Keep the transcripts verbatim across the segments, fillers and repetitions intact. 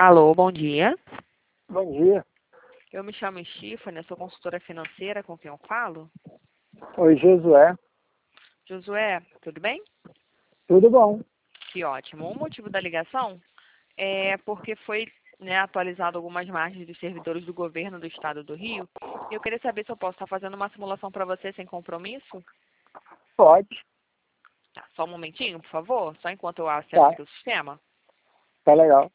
Alô, bom dia. Bom dia. Eu me chamo Stephanie, sou consultora financeira, com quem eu falo? Oi, Josué. Josué, tudo bem? Tudo bom? Que ótimo. O motivo da ligação é porque foi, né, atualizado algumas margens dos servidores do governo do estado do Rio. E eu queria saber se eu posso estar fazendo uma simulação para você sem compromisso. Pode. Tá, só um momentinho, por favor, só enquanto eu acesso Tá. aqui o sistema. Tá legal.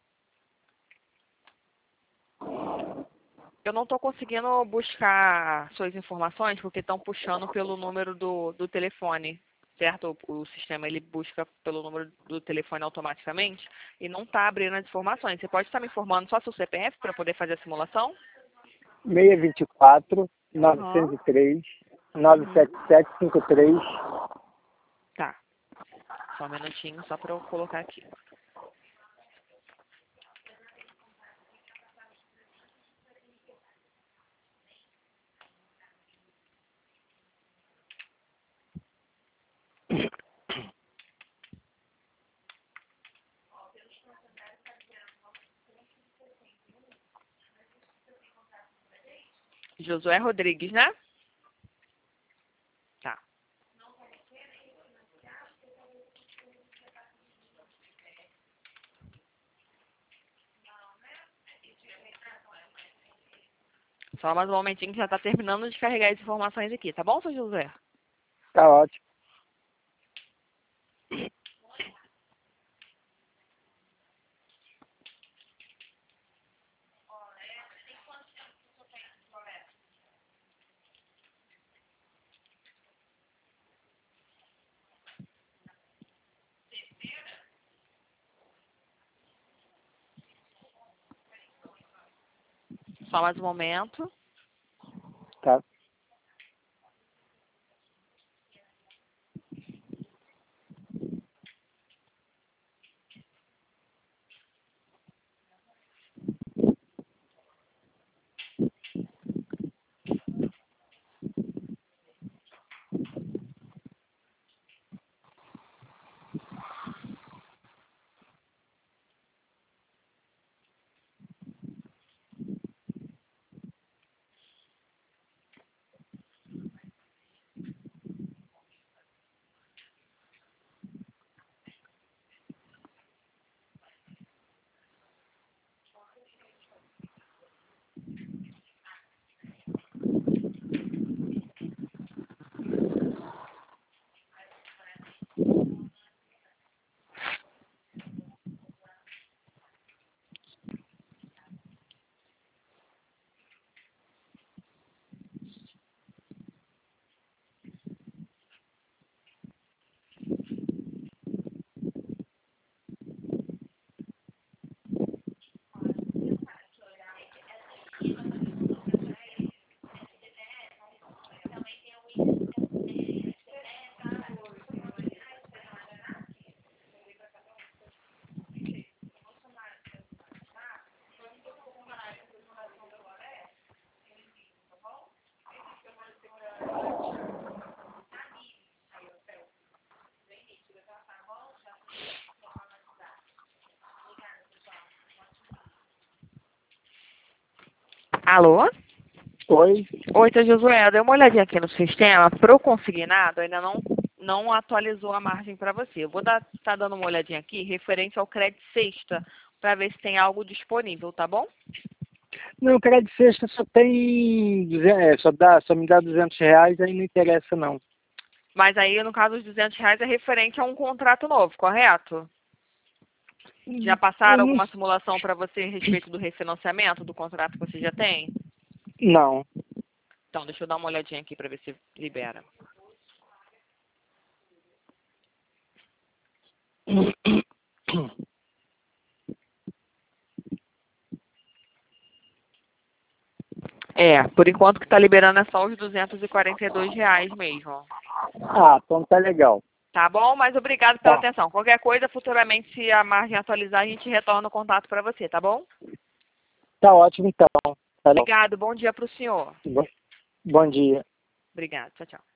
Eu não estou conseguindo buscar suas informações porque estão puxando pelo número do, do telefone, certo? O, o sistema ele busca pelo número do telefone automaticamente e não está abrindo as informações. Você pode estar me informando só seu C P F para poder fazer a simulação? seis dois quatro, Aham. nove zero três, nove Uhum. sete sete cinco três. Tá. Só um minutinho, só para eu colocar aqui. Josué Rodrigues, né? Tá. Só mais um momentinho que já está terminando de carregar as informações aqui, tá bom, seu Josué? Tá ótimo. Só mais um momento. Tá. Alô? Oi. Oi, seu Josué, eu dei uma olhadinha aqui no sistema, pro consignado ainda não, não atualizou a margem para você. Eu vou dar, tá dando uma olhadinha aqui referente ao crédito sexta, para ver se tem algo disponível, tá bom? Não, crédito sexta só tem... duzentos, é, só, dá, só me dá duzentos reais, aí não interessa não. Mas aí, no caso, os duzentos reais é referente a um contrato novo, correto? Já Eu passaram não... alguma simulação para você a respeito do refinanciamento do contrato que você já tem? Não. Então, deixa eu dar uma olhadinha aqui para ver se libera. É, por enquanto que está liberando é só os duzentos e quarenta e dois reais mesmo. Ah, então tá legal. Tá bom? Mas obrigado pela Tá. atenção. Qualquer coisa, futuramente, se a margem atualizar, a gente retorna o contato para você, tá bom? Tá ótimo então. Tá legal. Obrigado. Bom dia para o senhor. Bom, bom dia. Obrigado. Tchau, tchau.